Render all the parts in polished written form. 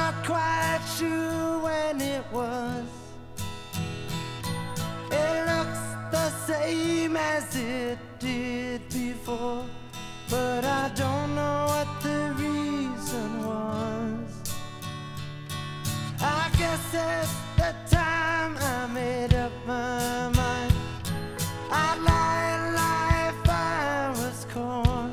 not quite sure when it was. It looks the same as it did before, but I don't know what the reason was. I guess it's the time I made up my mind. I'd lie if I was corn.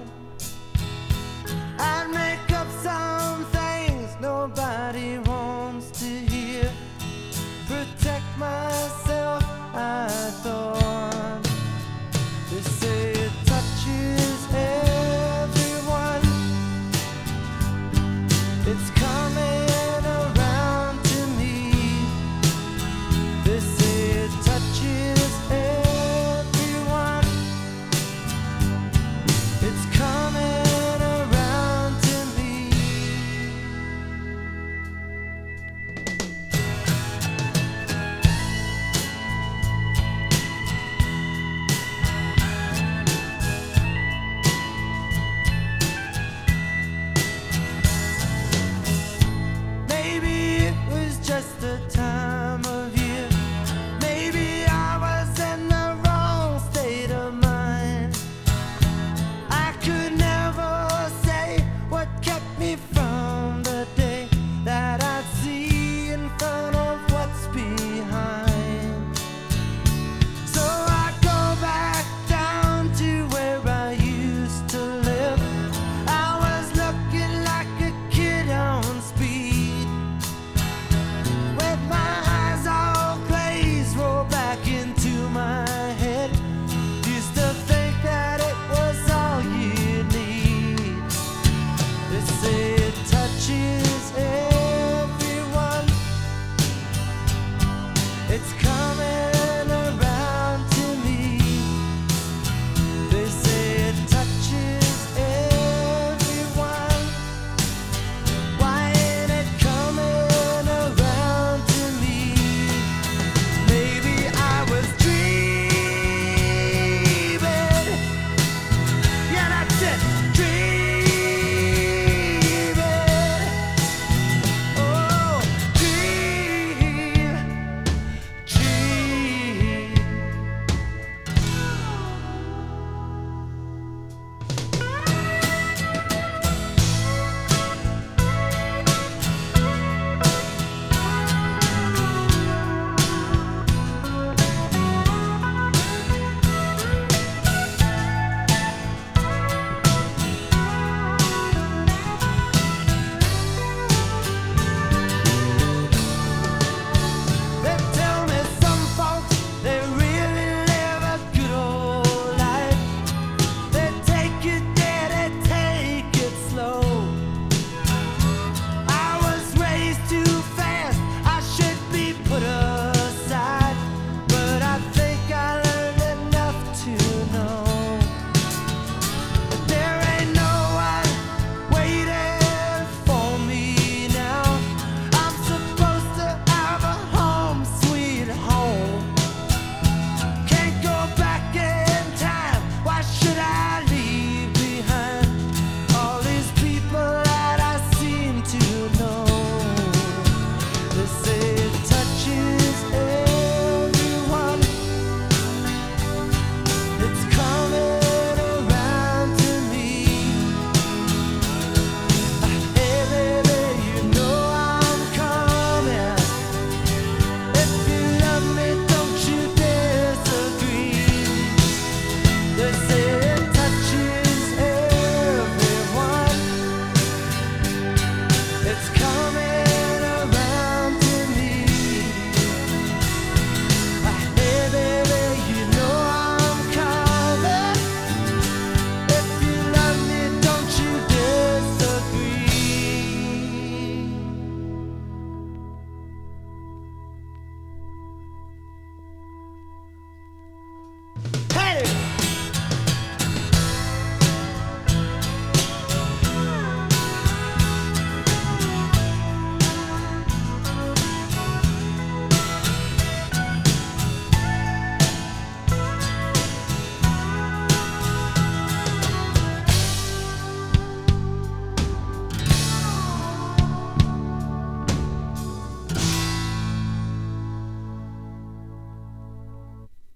I'd make up some things nobody wants to hear. Protect myself, I thought. They say it touches everyone. It's coming around to me. They say it touches everyone. It's coming around to me. Maybe it was just the time